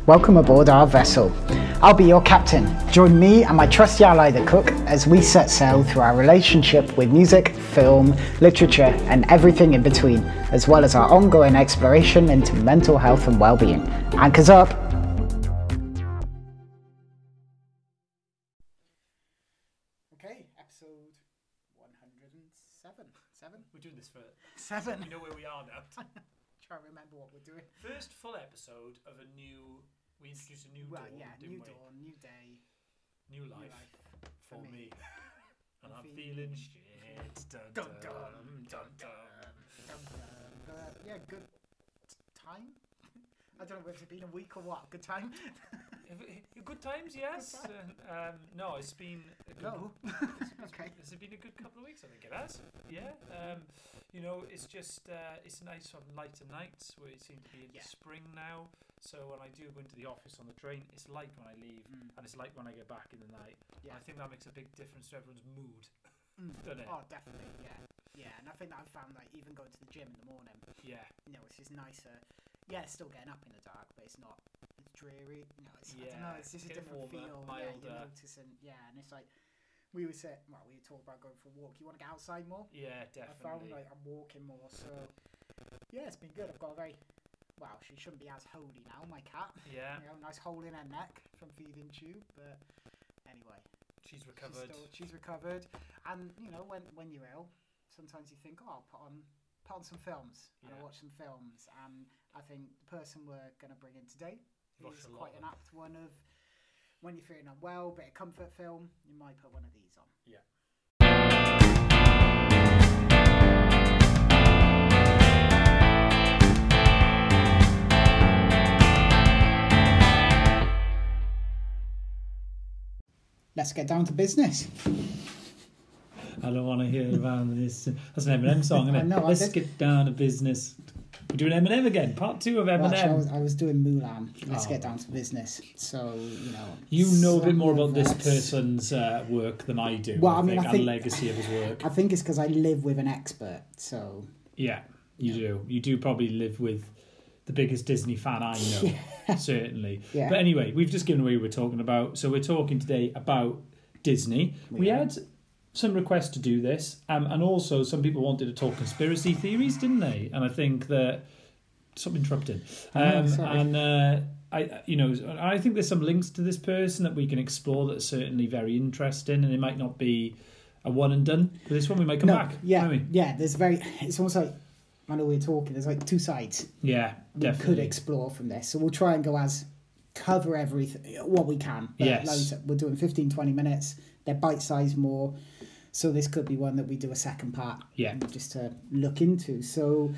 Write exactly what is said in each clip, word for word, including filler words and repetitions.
welcome aboard our vessel. I'll be your captain. Join me and my trusty ally the cook as we set sail through our relationship with music, film, literature and everything in between, as well as our ongoing exploration into mental health and well-being. Anchors up! Okay, episode one hundred seven. Seven? We're doing this for Seven. We know where we are now. Try to remember what we're doing. First full episode of a new. We introduced a new Well, dawn, yeah, didn't new we? dawn, new day, New new life, life for me. me. And I'm I'm feeling feeling shit. Dun, Dun, dun, dun, dun, dun. dun, dun. But yeah, good time. I don't know if it's been a week or what. Good time. Have it- Good times, yes. Good Uh, um, no, it's been a good. No. It's, Okay. Has it been a good couple of weeks? I think it has. Yeah. Um, you know, it's just uh, it's nice on lighter nights where it seems to be into Yeah. spring now. So when I do go into the office on the train, it's light when I leave, Mm. and it's light when I get back in the night. Yeah. I think that makes a big difference to everyone's mood, Mm. doesn't it? Oh, definitely. Yeah. Yeah, and I think that I've found that even going to the gym in the morning, Yeah. you know, it's just nicer. Yeah, it's still getting up in the dark, but it's not. It's dreary. You know, it's, I don't know. Yeah, It's just a getting different warmer, feel. Yeah, milder. you're noticing. Yeah, and it's like we were saying. Well, we talk about going for a walk. You want to get outside more? Yeah, I found definitely. like I'm walking more, so yeah, it's been good. I've got a very well. She shouldn't be as holy now, my cat. Yeah, You know, nice hole in her neck from feeding tube, but anyway, she's she's, recovered. still, she's recovered. And you know, when when you're ill, sometimes you think, oh, I'll put on put on some films, and I Yeah. watch some films. And I think the person we're going to bring in today Watched is a lot quite of an them. apt one of when you're feeling unwell, bit of comfort film. You might put one of these on. Yeah. Let's get down to business. I don't want to hear about this. That's an Eminem song, isn't it? I know, I Let's did- get down to business. We're doing Eminem again. Part two of Well, Eminem. actually, I, was, I was doing Mulan. Let's Oh. get down to business. So, you know. You know a bit some more of about this us- person's uh, work than I do. Well, I, I mean, think, I and think- legacy of his work. I think it's because I live with an expert. So, Yeah, you do. You do probably live with the biggest Disney fan I know, certainly. Yeah. But anyway, we've just given away what we're talking about. So we're talking today about Disney. We We are. had some requests to do this, um, and also some people wanted to talk conspiracy theories, didn't they? And I think that stop interrupting. Oh, Um, sorry. and uh, I, you know, I think there's some links to this person that we can explore that are certainly very interesting, and it might not be a one and done. But this one we might come no, back. yeah, won't we? yeah. There's very. It's almost like I know we're talking. There's like two sides Yeah, we definitely. could explore from this. So we'll try and go as cover everything what we can. But Yes. like I said, we're doing fifteen, twenty minutes. They're bite sized more. So this could be one that we do a second part. Yeah. Just to look into. So.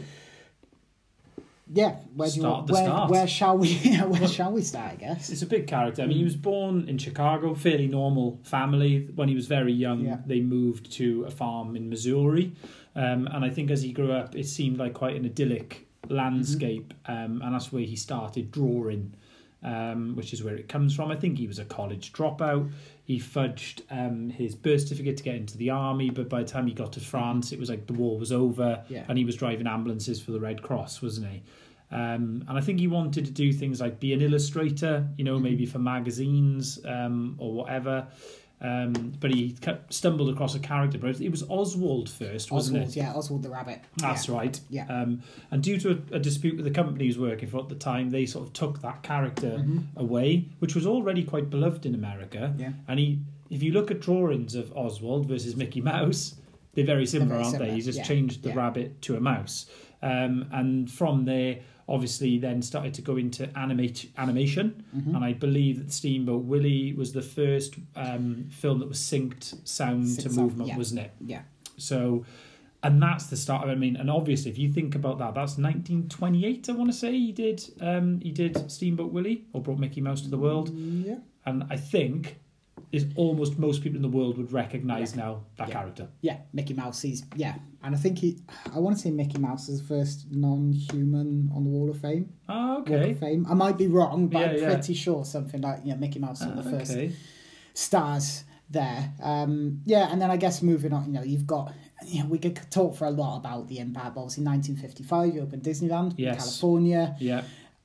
Yeah, where do you Start want, the where, start. where shall we where shall we start? I guess. It's a big character. I mean, he was born in Chicago, fairly normal family. When he was very young, Yeah. they moved to a farm in Missouri. Um, and I think as he grew up, it seemed like quite an idyllic landscape. Um, and that's where he started drawing, um, which is where it comes from. I think he was a college dropout. He fudged um, his birth certificate to get into the army, but by the time he got to France, it was like the war was over, Yeah. and he was driving ambulances for the Red Cross, wasn't he? Um, and I think he wanted to do things like be an illustrator, you know, maybe for magazines um, or whatever. Um, but he cut, stumbled across a character. But it was Oswald first, wasn't Oswald, it? yeah, Oswald the Rabbit. That's yeah. right. Yeah. Um, and due to a, a dispute with the company he was working for at the time, they sort of took that character Mm-hmm. away, which was already quite beloved in America. Yeah. And he, if you look at drawings of Oswald versus Mickey Mouse, they're very similar, very aren't similar, they? He's just yeah, changed the yeah. rabbit to a mouse. Um, and from there, obviously, then started to go into animate animation. Mm-hmm. And I believe that Steamboat Willie was the first um, film that was synced sound Synced to sound, movement, yeah. wasn't it? Yeah. So, and that's the start. I mean, and obviously, if you think about that, that's nineteen twenty-eight. I want to say he did. Um, he did Steamboat Willie, or brought Mickey Mouse to the world. Yeah. And I think is almost most people in the world would recognise Yeah. now that Yeah. character. Yeah, Mickey Mouse. He's yeah, and I think he. I want to say Mickey Mouse is the first non-human on the Wall of Fame. Oh, Walk okay. of Fame. I might be wrong, but Yeah, I'm yeah. pretty sure something like yeah, Mickey Mouse is one of the Ah, first okay. stars there. Um, yeah, and then I guess moving on, you know, you've got. You know, we could talk for a lot about the impact. Obviously, nineteen fifty-five, you opened Disneyland in Yes. California. Yeah.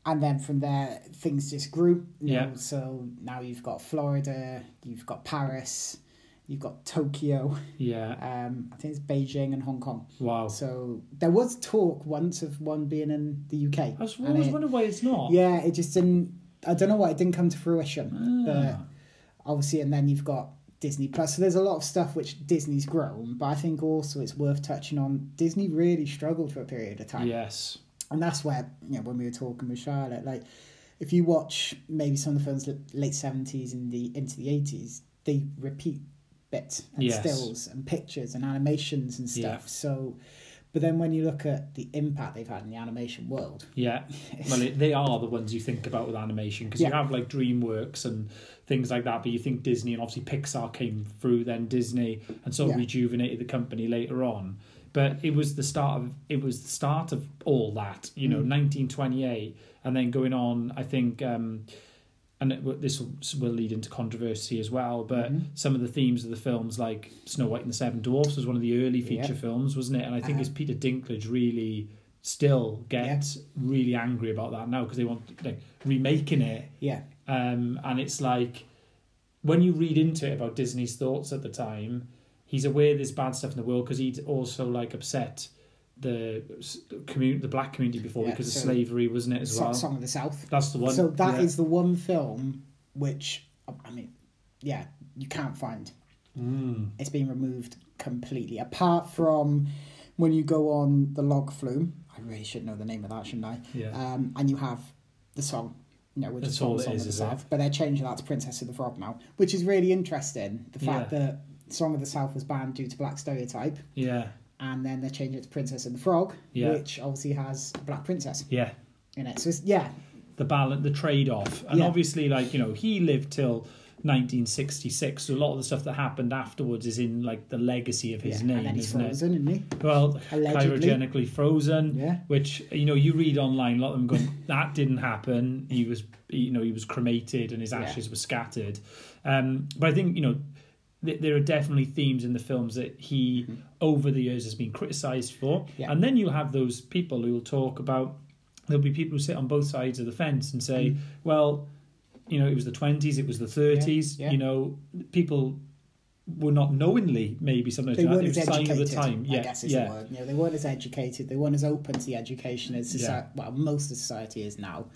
and then from there, things just grew. You Yeah. know, so now you've got Florida, you've got Paris, you've got Tokyo. Yeah. Um, I think it's Beijing and Hong Kong. Wow. So there was talk once of one being in the U K. I was and always it- wondering why it's not. Yeah, it just didn't. I don't know why it didn't come to fruition. Ah. But obviously, and then you've got Disney Plus. So there's a lot of stuff which Disney's grown, but I think also it's worth touching on. Disney really struggled for a period of time, Yes. and that's where, you know, when we were talking with Charlotte, like if you watch maybe some of the films late seventies and the into the eighties, they repeat bits and Yes. stills and pictures and animations and stuff. Yeah. So, but then when you look at the impact they've had in the animation world, Yeah. Well, it, they are the ones you think about with animation, because you Yeah. have like DreamWorks and things like that, but you think Disney, and obviously Pixar came through then Disney and sort of Yeah. rejuvenated the company later on. But it was the start of it was the start of all that, you know, Mm. nineteen twenty-eight, and then going on. I think, um, and it, will- this will, will lead into controversy as well. But Mhm. some of the themes of the films, like Snow White and the Seven Dwarfs, was one of the early feature Yeah. films, wasn't it? And I think Uh-huh. it's Peter Dinklage really still gets really angry about that now, because they want like remaking it, yeah, um, and it's like when you read into it about Disney's thoughts at the time, he's aware there's bad stuff in the world, because he'd also like upset the community, the black community before, Yeah, because so- of slavery, wasn't it as Song, well? Song of the South. That's the one. So that is yeah. the one film which, I mean, yeah, you can't find. Mm. It's been removed completely. Apart from when you go on the log flume, I really should know the name of that, shouldn't I? Yeah. Um, and you have the song, you know, which That's is called all it Song is, of the is it? South. But they're changing that to Princess of the Frog now, which is really interesting. The fact Yeah. that Song of the South was banned due to black stereotype, Yeah. and then they're changing it to Princess and the Frog, Yeah. which obviously has a black princess Yeah. in it. So it's, yeah, The balance, the trade-off, and Yeah. obviously, like, you know, he lived till nineteen sixty-six, so a lot of the stuff that happened afterwards is in like the legacy of his yeah. name, and then he's isn't frozen, isn't he? it? Well, Allegedly. cryogenically frozen, Yeah. which, you know, you read online, a lot of them going, that didn't happen. He was, you know, he was cremated and his Yeah. ashes were scattered. Um, but I think, you know, th- there are definitely themes in the films that he, over the years, has been criticised for. Yeah. And then you'll have those people who will talk about, there'll be people who sit on both sides of the fence and say, Mm. well, you know, it was the twenties, it was the thirties, Yeah, yeah. you know, people were not knowingly maybe sometimes They it weren't was as a sign of educated, the time. Yeah, I guess is yeah. the word. You know, they weren't as educated. They weren't as open to the education as society, Yeah. well, most of society is now.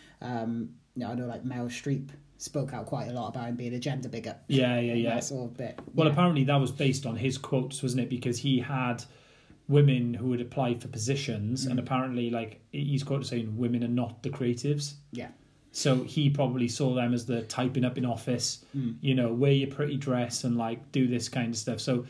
Um, you know, I know like Meryl Streep spoke out quite a lot about him being a gender bigot. Yeah, yeah, and yeah. That sort of bit. Well, yeah. apparently that was based on his quotes, wasn't it? Because he had women who would apply for positions, Mm. and apparently, like, he's quoted saying, "Women are not the creatives." Yeah. So he probably saw them as the typing up in office, Mm. you know, wear your pretty dress and like do this kind of stuff. So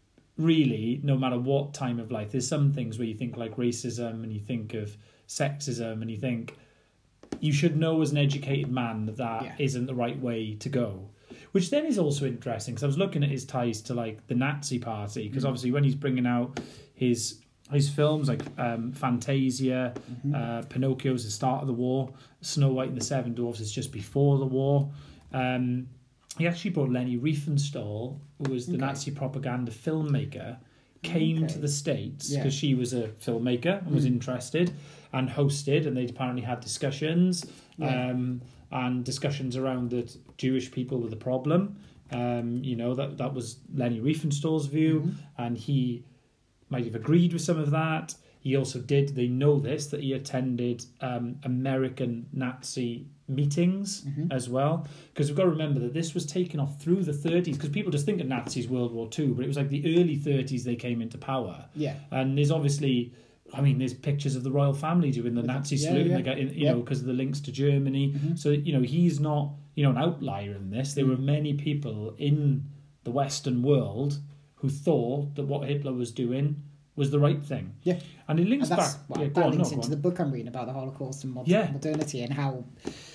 really, no matter what time of life, there's some things where you think like racism and you think of sexism and you think you should know as an educated man that that Yeah. isn't the right way to go. Which then is also interesting, because I was looking at his ties to like the Nazi Party, because Mm. obviously when he's bringing out his his films like um, Fantasia, Mm-hmm. uh, Pinocchio is the start of the war, Snow White and the Seven Dwarfs is just before the war. Um, he actually brought Leni Riefenstahl, who was the Okay. Nazi propaganda filmmaker, came Okay. to the States Yeah. because she was a filmmaker and was Mm. interested, and hosted, and they apparently had discussions. Yeah. Um, and discussions around that Jewish people were the problem. Um, you know, that that was Leni Riefenstahl's view, Mhm. and he might have agreed with some of that. He also did, they know this, that he attended um, American Nazi meetings Mhm. as well. Because we've got to remember that this was taken off through the thirties, because people just think of Nazis World War Two, but it was like the early thirties they came into power. Yeah. And there's obviously, I mean, there's pictures of the royal family doing the With the- Nazi yeah, salute, yeah. and they get, you Yeah. know, because of the links to Germany. Mhm. So, you know, he's not, you know, an outlier in this. There Mm. were many people in the Western world who thought that what Hitler was doing was the right thing. Yeah. And it links And that's, back. well, yeah, go that on, links no, go into on. the book I'm reading about the Holocaust and mod- Yeah. modernity, and how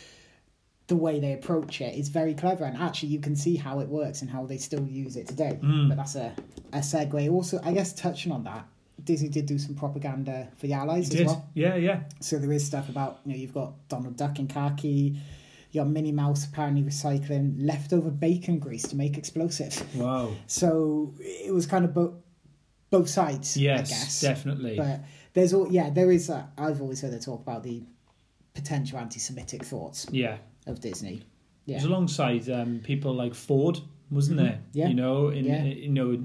the way they approach it is very clever, and actually you can see how it works and how they still use it today. Mm. But that's a, a segue. Also, I guess touching on that, Disney did do some propaganda for the Allies He as did. well. Yeah, yeah. So there is stuff about, you know, you've got Donald Duck in khaki, you got Minnie Mouse apparently recycling leftover bacon grease to make explosives. Wow. So it was kind of both both sides, Yes, I guess. definitely. But there's all, yeah, there is. A, I've always heard her talk about the potential anti-Semitic thoughts Yeah. of Disney. It Yeah. was alongside um, people like Ford, wasn't Mhm. there? Yeah. You know, in Yeah. you know,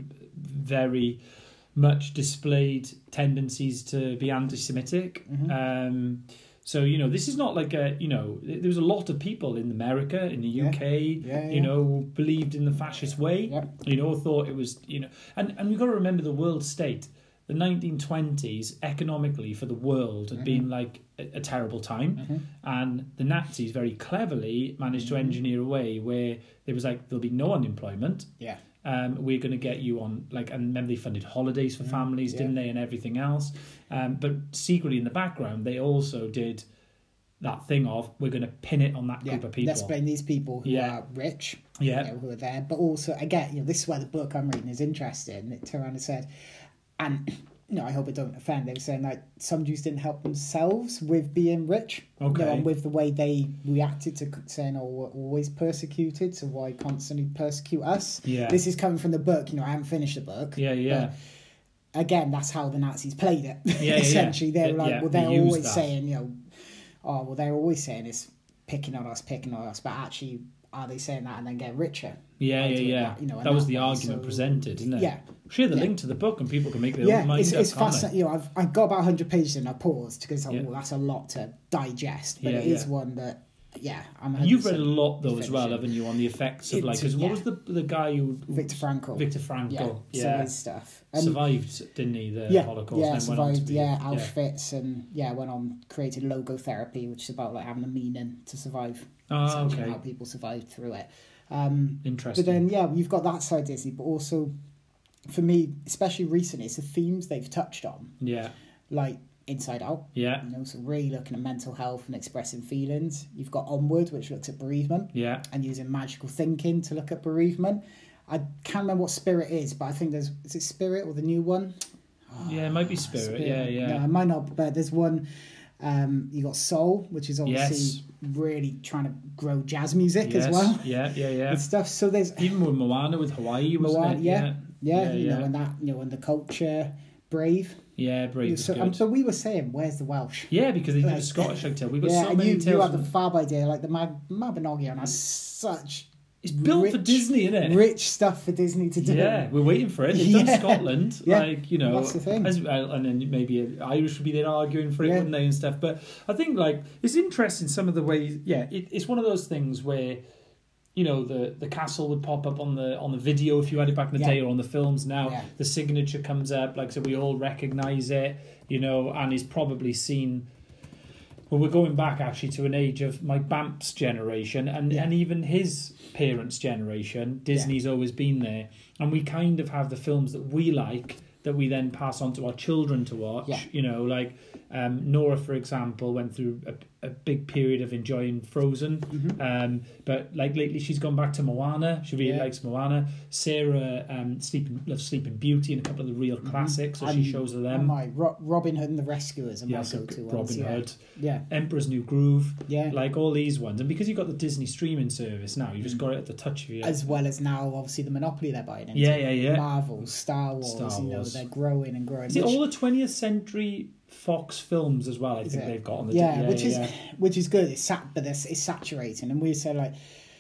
very much displayed tendencies to be anti-Semitic. Mhm. Um, so you know, this is not like a you know, there was a lot of people in America, in the Yeah. U K, Yeah, you yeah. know, who believed in the fascist way. Yeah. You know, thought it was you know, and and we've got to remember the world state. The nineteen twenties economically for the world had Mhm. been like a, a terrible time, Mhm. and the Nazis very cleverly managed to Mhm. engineer a way where there was like there'll be no unemployment. Yeah. Um, we're going to get you on like, and remember they funded holidays for Mhm. families, Yeah. didn't they, and everything else. Um, but secretly in the background, they also did that thing of we're going to pin it on that Yeah. group of people. Let's blame these people who Yeah. are rich, Yeah. you know, who are there. But also, again, you know, this is where the book I'm reading is interesting. It turned around and said, and you know, I hope it don't offend. They were saying like some Jews didn't help themselves with being rich, you know, Okay. and with the way they reacted to saying, "Oh, we're always persecuted, so why constantly persecute us?" Yeah. This is coming from the book. You know, I haven't finished the book. Yeah, yeah. But again, that's how the Nazis played it. Yeah, yeah, Essentially, yeah. they were like, Yeah, well, they they're used always that. saying, you know, oh, well, they're always saying it's picking on us, picking on us, but actually, are they saying that and then get richer? Yeah, by yeah, doing yeah. that, you know, and that was that the way, argument so- presented, isn't it? Yeah. Share the Yeah. link to the book and people can make their Yeah, own mind it's, up, it's can't they? fascinating. You know, I've I've got about one hundred pages and I paused because oh, Yeah. that's a lot to digest. But Yeah, it is yeah. one that, yeah, I'm. And you've read a one hundred percent lot though as well, finishing. haven't you, on the effects of like? Into- Because what yeah. was the the guy who Victor Frankl. Victor Frankl, Yeah, yeah, some of his stuff. And survived, didn't he? The yeah, Holocaust. yeah, and then went on to survived. be- Yeah, Auschwitz, and yeah, went on created logotherapy, which is about like having a meaning to survive. Oh, essentially, okay. How people survived through it. Um, Interesting. But then, yeah, you've got that side of Disney, but also, for me, especially recently, it's the themes they've touched on, yeah, like Inside Out. yeah, You know, so really looking at mental health and expressing feelings. You've got Onward, which looks at bereavement yeah. and using magical thinking to look at bereavement. I can't remember what Spirit is, but I think there's is it Spirit or the new one? Yeah, it might be Spirit. Yeah, yeah. No, it might not, but there's one. Um, you got Soul, which is obviously Yes. really trying to grow jazz music Yes. as well Yeah, yeah, yeah. and stuff. So there's Even with Moana with Hawaii, wasn't Moana, it? yeah, yeah, yeah, you yeah. know, and that, you know, and the culture, Brave. Yeah, Brave is So, good. um, but we were saying, where's the Welsh? Yeah, because they did a Like- Scottish like tale. We've got Yeah, so and many you, you tales. had the from- fab idea, like the Mag- Mabinogion has such It's built for rich- Disney, isn't it? rich stuff for Disney to do. Yeah, we're waiting for it. They've done Yeah. Scotland, Yeah. like you know, That's the thing. as well, and then maybe Irish would be there arguing for it, Yeah. wouldn't they, and stuff. But I think like it's interesting some of the ways. Yeah, it, it's one of those things where you know the, the castle would pop up on the on the video if you had it back in the Yeah. day, or on the films now. Yeah. The signature comes up, like so we all recognise it, you know, and is probably seen. Well, we're going back actually to an age of my Bamps generation and, Yeah. and even his parents' generation. Disney's always been there. And we kind of have the films that we like that we then pass on to our children to watch. Yeah. You know, like um, Nora, for example, went through a, a big period of enjoying Frozen. Mm-hmm. Um, but like lately she's gone back to Moana. She really Yeah. likes Moana. Sarah um, Sleeping, loves Sleeping Beauty and a couple of the real classics, so she And- shows her Oh them. my, Ro- Robin Hood and the Rescuers are my Yeah, so go-to ones. Robin yeah. Hood. Yeah, Emperor's New Groove, yeah. like all these ones, and because you've got the Disney streaming service now, you Mm. just got it at the touch of your. As well as now, obviously, the monopoly they're buying into. Yeah, yeah, yeah. Marvel, Star Wars, Star you know, Wars. they're growing and growing. Is it which- all the twentieth century Fox films as well? I Is think it? they've got on the yeah, yeah, which yeah, is yeah. which is good. It's sat, but it's, it's saturating, and we say like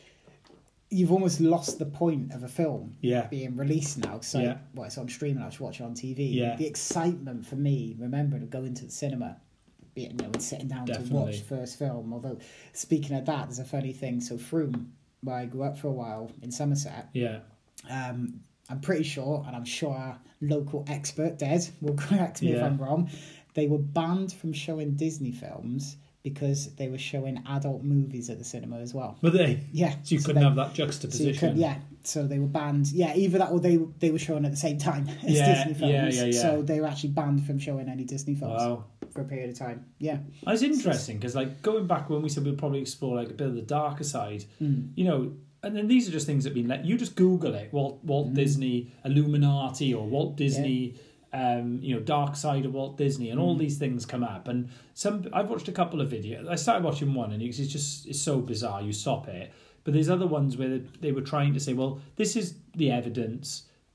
you've almost lost the point of a film yeah, being released now. So, Yeah. well, it's on streaming. I should watch it on T V. Yeah. The excitement for me, remembering of going to the cinema, you know, and sitting down to Definitely. watch the first film. Although, speaking of that, there's a funny thing. So, Froome, where I grew up for a while in Somerset, yeah, um, I'm pretty sure, and I'm sure our local expert, Des, will correct me if Yeah. I'm wrong, they were banned from showing Disney films because they were showing adult movies at the cinema as well. but they Yeah. so you couldn't they, have that so you juxtaposition. could, yeah. So they were banned. Yeah, either that or they they were showing at the same time as Yeah, Disney films. yeah, yeah, yeah. So they were actually banned from showing any Disney films Wow, for a period of time. Yeah. that's interesting because like going back when we said we'd probably explore like a bit of the darker side, Mm. you know. And then these are just things that have been let you just Google it, Walt Walt Disney Illuminati or Walt Disney, um, you know, Dark Side of Walt Disney, and all these things come up. And some I've watched a couple of videos. I started watching one, and it's just it's so bizarre. You stop it, but there's other ones where they, they were trying to say, well, this is the evidence.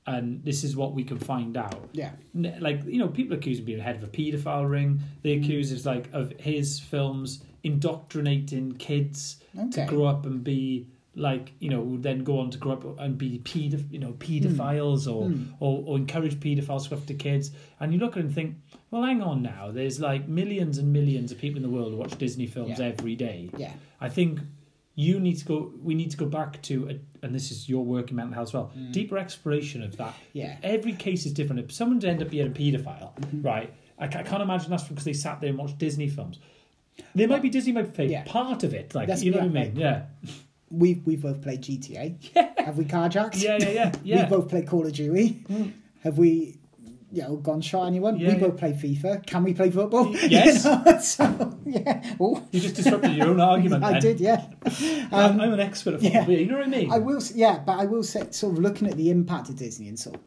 and this is what we can find out. Yeah. Like, you know, people accuse him of being head of a paedophile ring. They accuse us, like, of his films indoctrinating kids Okay. to grow up and be, like, you know, then go on to grow up and be pedo, you know, paedophiles mm. Or, mm. or or encourage paedophiles to go after kids. And you look at it and think, well, hang on now. There's like millions and millions of people in the world who watch Disney films yeah. every day. Yeah. I think you need to go. We need to go back to, a, and this is your work in mental health as well. Mm. Deeper exploration of that. Yeah. Every case is different. If someone end up being a paedophile, mm-hmm. right? I, I can't imagine that's because they sat there and watched Disney films. There well, might be Disney might play yeah. part of it, like That's, you know yeah, what I mean? Like, yeah. We've we've both played G T A. Yeah. Have we carjacked? Yeah, yeah, yeah. yeah. We've both played Call of Duty. Mm. Have we, you know, gone shot anyone? Yeah, we yeah. both play FIFA. Can we play football? Yes. You know? So, yeah. Ooh. You just disrupted your own argument. I then. did, yeah. Um, I'm an expert at football. Yeah. You know what I mean? I will, yeah, but I will say, sort of looking at the impact of Disney and sort of,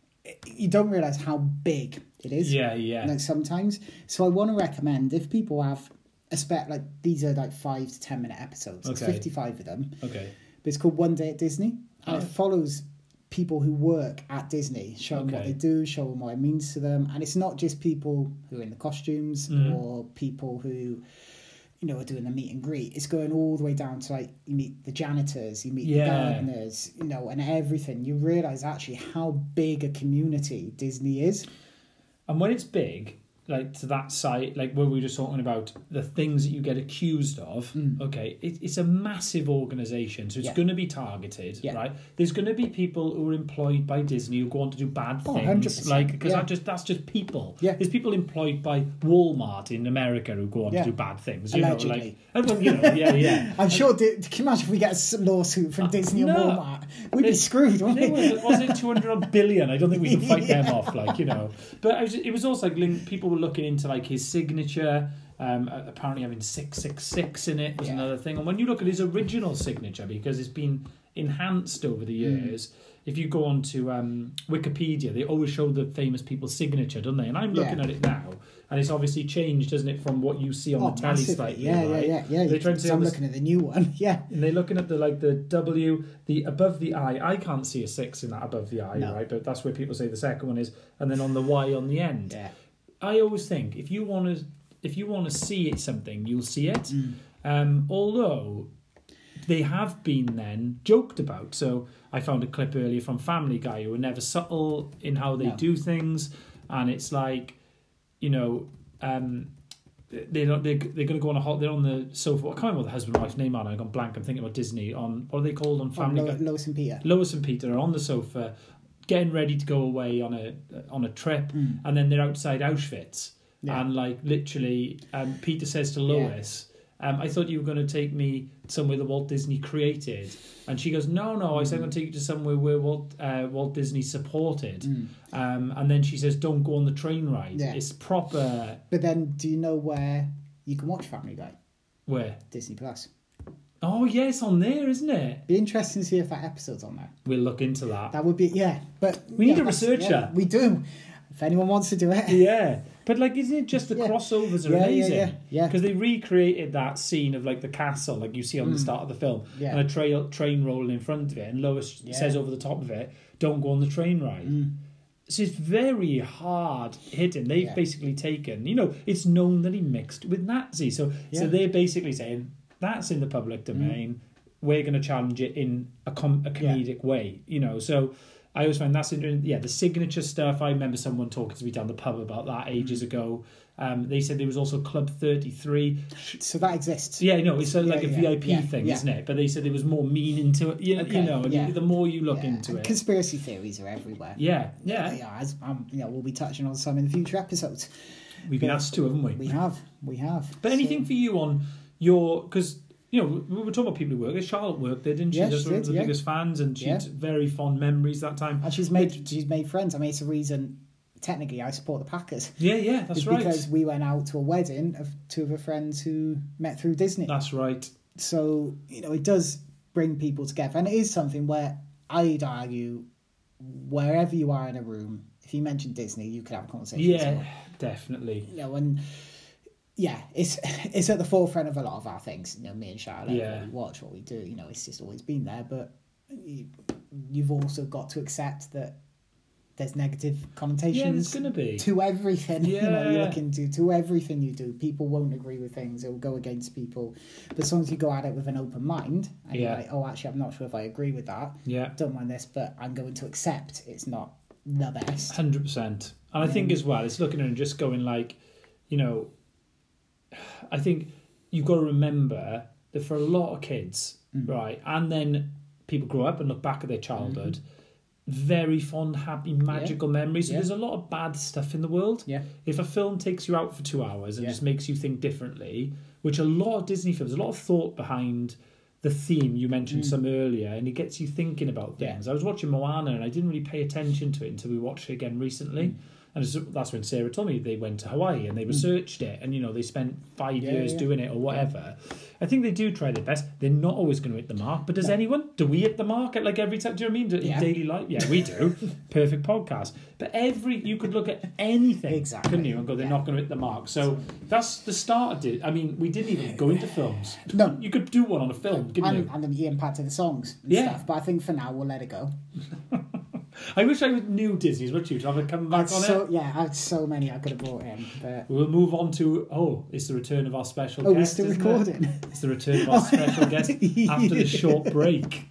you don't realise how big it is. Yeah, yeah. Like sometimes. So I want to recommend, if people have, expect like these are like five to ten minute episodes. There's okay. fifty-five of them. Okay. But it's called One Day at Disney. And oh. it follows people who work at Disney, show them okay. what they do, show them what it means to them. And it's not just people who are in the costumes mm. or people who, you know, are doing the meet and greet. It's going all the way down to like you meet the janitors, you meet yeah. the gardeners, you know, and everything. You realise actually how big a community Disney is. And when it's big, like to that site, like where we were just talking about the things that you get accused of, mm. okay, it, it's a massive organisation, so it's yeah. going to be targeted, yeah. right? There's going to be people who are employed by Disney who go on to do bad oh, things, one hundred percent. like because yeah. that just that's just people. Yeah. There's people employed by Walmart in America who go on yeah. to do bad things. You Allegedly. know, like you know, yeah, yeah. I'm sure. Can you imagine if we get a lawsuit from uh, Disney no. or Walmart? We'd be screwed, wouldn't we? Was, was it two hundred billion? I don't think we can fight yeah. them off, like you know. But I was, it was also like link, people were looking into like his signature, um, apparently having six six six in it was yeah. another thing. And when you look at his original signature, because it's been enhanced over the years, mm. if you go on to um, Wikipedia, they always show the famous people's signature, don't they? And I'm looking yeah. at it now, and it's obviously changed, doesn't it, from what you see on oh, the telly slightly, yeah, right? yeah, yeah, yeah. They try to say I'm this, looking at the new one, yeah. And they're looking at the like the W, the above the I. I can't see a six in that above the I, no. right? But that's where people say the second one is, and then on the Y on the end. Yeah. I always think if you want to, if you want to see it something, you'll see it. Mm. Um, although they have been then joked about. So I found a clip earlier from Family Guy who are never subtle in how they no. do things, and it's like, you know, um, they're not, they're, they're going to go on a hot. They're on the sofa. I can't remember what the husband and wife's name are. I've gone blank. I'm thinking about Disney. On what are they called on Family oh, Lo- Guy? Lois and Peter. Lois and Peter are on the sofa, getting ready to go away on a on a trip, mm. and then they're outside Auschwitz, yeah. and like literally, um, Peter says to Lois, yeah. um, "I thought you were going to take me somewhere that Walt Disney created," and she goes, "No, no, I said I'm going to take you to somewhere where Walt uh, Walt Disney supported," mm. um, and then she says, "Don't go on the train ride." Yeah. It's proper. But then, do you know where you can watch Family Guy? Where? Disney Plus. Oh, yeah, it's on there, isn't it? Be interesting to see if that episode's on there. We'll look into that. That would be, yeah. But we yeah, need a researcher. Yeah, we do. If anyone wants to do it. Yeah. But, like, isn't it just the yeah. crossovers are yeah, amazing? Yeah, yeah. Because they recreated that scene of, like, the castle, like you see on mm. the start of the film, yeah. and a trail, train rolling in front of it, and Lois yeah. says over the top of it, don't go on the train ride. Mm. So it's very hard hitting. They've yeah. basically taken, you know, it's known that he mixed with Nazis. So, yeah. so they're basically saying, that's in the public domain. Mm. We're going to challenge it in a, com- a comedic yeah. way, you know. So I always find that's interesting. Yeah, the signature stuff. I remember someone talking to me down the pub about that ages mm. ago. Um, they said there was also Club thirty-three. So that exists. Yeah, no, it's a, like yeah, a yeah, V I P yeah, thing, yeah. isn't it? But they said there was more meaning to it. You, okay, you know, yeah. the more you look yeah. into and it. Conspiracy theories are everywhere. Yeah, yeah. yeah as, um, you know, we'll be touching on some in the future episodes. We've been but asked to, haven't we? We have, we have. But so. Anything for you on your... Because... You know, we were talking about people who work. Charlotte worked there, didn't she? Yeah, She she was one of did, the yeah. biggest fans, and she yeah. had very fond memories that time. And she's made but, she's made friends. I mean, it's a reason. Technically, I support the Packers. Yeah, yeah, that's it's right. Because we went out to a wedding of two of her friends who met through Disney. That's right. So you know, it does bring people together, and it is something where I'd argue, wherever you are in a room, if you mention Disney, you could have a conversation. Yeah, definitely. You know, and. Yeah, it's it's at the forefront of a lot of our things. You know, me and Charlotte, yeah. what we watch, what we do. You know, it's just always been there. But you, you've also got to accept that there's negative Yeah, connotations there's going to be. to everything. You know, you Yeah. look into to everything you do. People won't agree with things. It will go against people. But as long as you go at it with an open mind and Yeah. you're like, oh, actually, I'm not sure if I agree with that. Yeah. Don't mind this, but I'm going to accept it's not the best. one hundred percent. And I think as well, it's looking at it and just going like, you know, I think you've got to remember that for a lot of kids, Mm. right, and then people grow up and look back at their childhood, very fond, happy, magical memories. So Yeah. there's a lot of bad stuff in the world. Yeah. If a film takes you out for two hours and Yeah. just makes you think differently, which a lot of Disney films, a lot of thought behind the theme, you mentioned Mm. some earlier, and it gets you thinking about Yeah. things. I was watching Moana and I didn't really pay attention to it until we watched it again recently. Mm. And it's- that's when Sarah told me they went to Hawaii and they researched it, and you know they spent five Yeah, years yeah. doing it or whatever. I think they do try their best. They're not always going to hit the mark, but does anyone? Do we hit the mark at like every time? Do you know what I mean? Do- Yeah. In daily life, yeah, we do. Perfect podcast. But every you could look at anything, Exactly. couldn't you, and go, they're Yeah. not going to hit the mark. So that's the start of it. I mean, we didn't even go into films. No. You could do one on a film, couldn't And, you? and the impact of the songs and Yeah. stuff. But I think for now, we'll let it go. I wish I knew Disney's. What you? Do I come back on so, it? Yeah, I had so many I could have brought in. But We'll move on to, oh, it's the return of our special oh, we're guest. still isn't it? recording. It's the return of our special guest after the short break.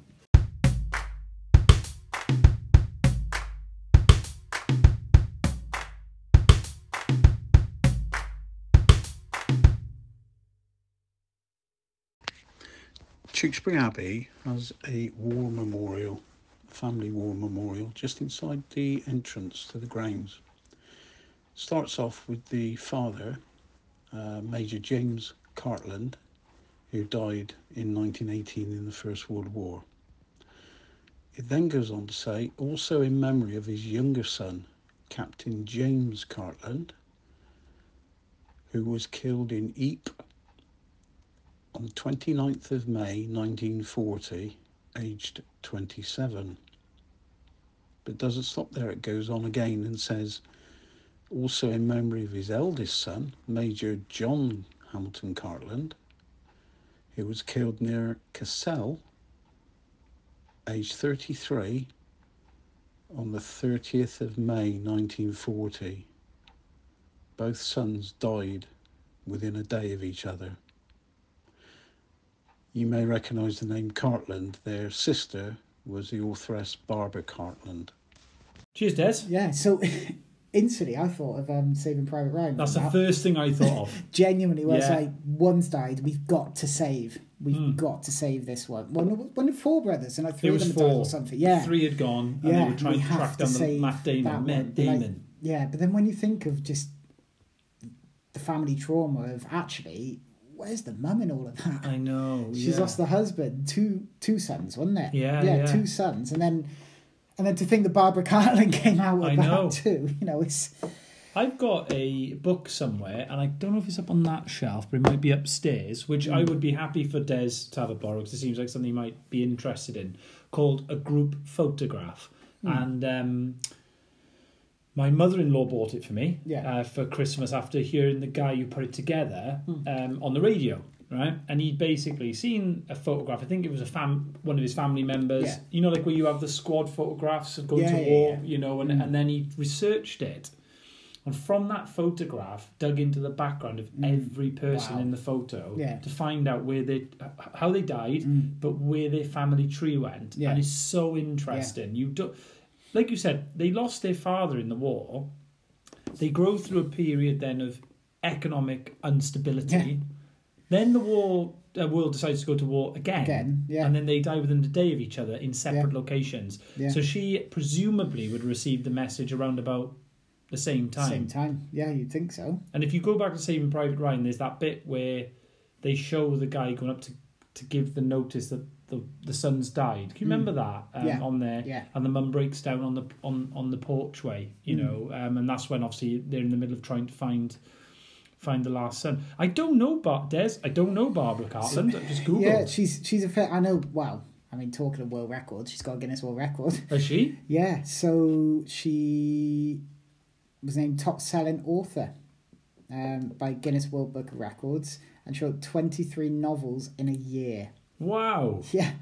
Tewkesbury Abbey has a war memorial, a family war memorial, just inside the entrance to the grounds. Starts off with the father, uh, Major James Cartland, who died in nineteen eighteen in the First World War. It then goes on to say, also in memory of his younger son, Captain James Cartland, who was killed in Ypres on the twenty-ninth of May nineteen forty, aged twenty-seven. But it doesn't stop there, it goes on again and says, also in memory of his eldest son, Major John Hamilton Cartland, who was killed near Cassel, aged thirty-three, on the thirtieth of May nineteen forty. Both sons died within a day of each other. You may recognise the name Cartland. Their sister was the authoress Barbara Cartland. Cheers, Des. Yeah, so instantly I thought of um, Saving Private Ryan. That's the That- first thing I thought of. Genuinely, where it's Yeah. like, one's died, we've got to save. We've Mm. got to save this one. One, one of four brothers, and like three There of was them had died four. or something. Yeah. Three had gone, and Yeah, they were trying we to have track to down the save Matt Damon. that Matt one. But, like, Damon. Yeah, but then when you think of just the family trauma of actually, where's the mum in all of that? I know. She's yeah. lost the husband, two two sons, wasn't it? Yeah, yeah, yeah. two sons, and then and then to think that Barbara Cartland came out with I that know. too. You know, it's I've got a book somewhere, and I don't know if it's up on that shelf, but it might be upstairs, which I would be happy for Des to have a borrow, because it seems like something he might be interested in, called A Group Photograph. And um, my mother-in-law bought it for me Yeah. uh, for Christmas after hearing the guy who put it together um, on the radio, right? And he'd basically seen a photograph. I think it was a fam, one of his family members. Yeah. You know, like where you have the squad photographs of going Yeah, to yeah, war, yeah. you know, and, and then he researched it. And from that photograph, dug into the background of every person Wow. in the photo Yeah. to find out where they, how they died, Mm. but where their family tree went. Yeah. And it's so interesting. You do, like you said, they lost their father in the war. They grow through a period then of economic instability. Yeah. Then the war uh, world decides to go to war again. Again, yeah. And then they die within a day of each other in separate Yeah. locations. Yeah. So she presumably would receive the message around about the same time. same time. Yeah, you'd think so. And if you go back to Saving Private Ryan, there's that bit where they show the guy going up to, to give the notice that the the son's died. Can you remember that um, Yeah. on there? Yeah. And the mum breaks down on the on, on the porchway, you Mm. know, um, and that's when obviously they're in the middle of trying to find find the last son. I don't know, Bar- Des. I don't know Barbara Cartland. I just Googled. Yeah, she's she's a fair. I know. Well, I mean, talking of world records, she's got a Guinness World Record. Is she? Yeah, so she was named top selling author um, by Guinness World Book of Records, and she wrote twenty-three novels in a year. Wow. Yeah,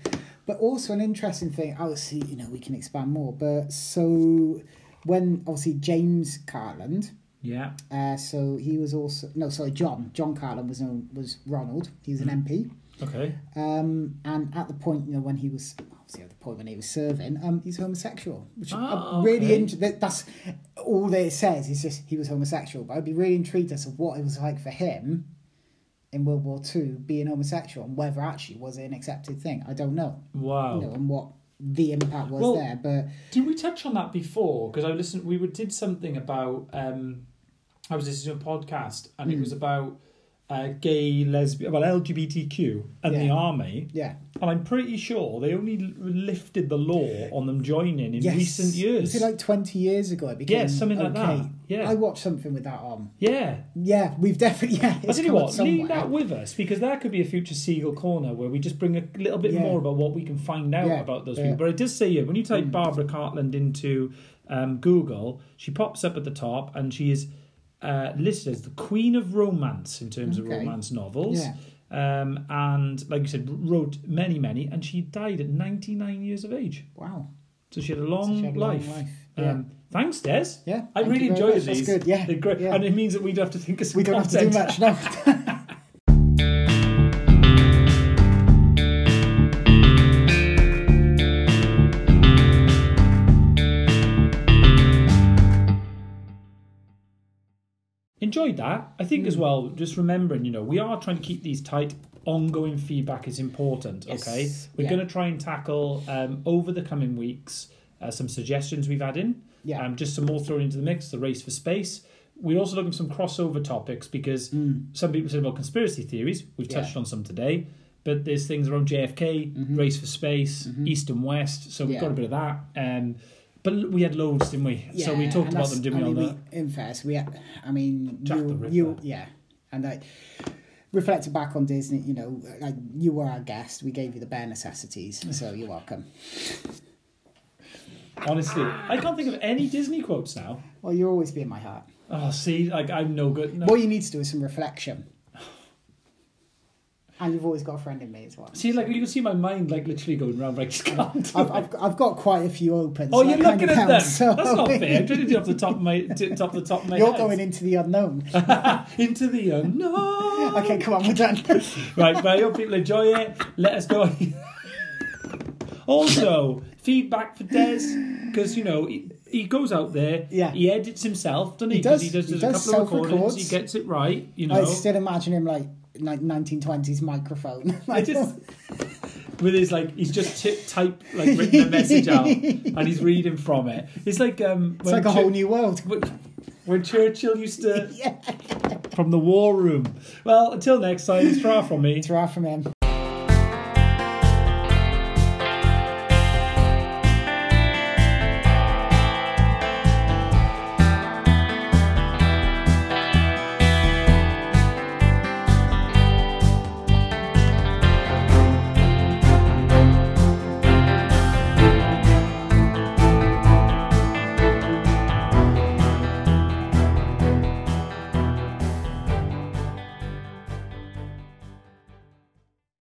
But also an interesting thing, obviously, you know, we can expand more. But so when obviously James Cartland, Yeah. uh, so he was also no, sorry, John. John Cartland was known was Ronald. He was an M P. Okay. Um, and at the point, you know, when he was obviously at the point when he was serving, um, he's homosexual, which Oh, I'm really okay. int- that, that's all that it says. Is just he was homosexual. But I'd be really intrigued as to what it was like for him in World War Two being homosexual and whether actually was it an accepted thing. I don't know. Wow. You know, and what the impact was Well, there. But Did we touch on that before? Because I listened. We would- did something about. Um, I was listening to a podcast, and Mm. it was about uh, gay, lesbian, well, L G B T Q and the Yeah. army. yeah, And I'm pretty sure they only l- lifted the law on them joining in yes. recent years. Was it like twenty years ago? It became Yeah, something like okay. that. Yeah. I watched something with that on. yeah. Yeah, we've definitely yeah. I It's tell you come up what, leave somewhere. that with us, because that could be a future Seagull Corner where we just bring a little bit Yeah. more about what we can find out Yeah, about those yeah. people. But it does say here, when you type Mm. Barbara Cartland into um, Google, she pops up at the top, and she is uh, listed as the Queen of Romance in terms of Okay. romance novels. Yeah. Um, and like you said, wrote many, many, and she died at ninety-nine years of age. Wow. So she had a long, she had a long life. life, yeah. Um, thanks, Des. Yeah, I thank really you very enjoyed much. That's these. good, yeah, They're great. yeah. And it means that we don't have to think of some We don't have to do content. much, no. Enjoyed that. I think Mm. as well, just remembering, you know, we are trying to keep these tight. Ongoing feedback is important, Yes. okay? We're Yeah. going to try and tackle, um, over the coming weeks, uh, some suggestions we've had in. Yeah. Um, just some more thrown into the mix, the race for space. We're also looking for some crossover topics, because Mm. some people say about conspiracy theories. We've touched Yeah. on some today. But there's things around J F K, Mhm. race for space, Mhm. east and west. So we've Yeah. got a bit of that. Um, but we had loads, didn't we? so we Yeah, talked and about that's- them, didn't I we? mean, on the... we, in fairness, we, had- I mean, Jack the you, Ripper. you, yeah, and I reflected back on Disney. You know, like you were our guest. We gave you the bare necessities, so you're welcome. Honestly, I can't think of any Disney quotes now. Well, you'll always be in my heart. Oh, see, like I'm no good. No. What you need to do is some reflection. And you've always got a friend in me as well. See, like you can see my mind, like literally going round. Like, just can't do I've, it. I've, I've got quite a few open. Oh, so you're that kind looking of at them. counts, so- That's not fair. I'm trying to do it off the top of my t- top of the top of my You're head. going into the unknown. Into the unknown. Okay, come on, we're done. Right, but I hope people enjoy it. Let us know. Also, feedback for Des, because you know he, he goes out there. Yeah. He edits himself, doesn't he? He does. 'Cause He does, He does, does a couple of recordings. self-records. He gets it right. You know. I still imagine him like like nineteen twenties microphone. I Like, just with his like he's just tip type like written a message out and he's reading from it. It's like um it's like a whole new world. when, when Churchill used to Yeah. from the war room. Well, until next time, it's far from me. It's right from him.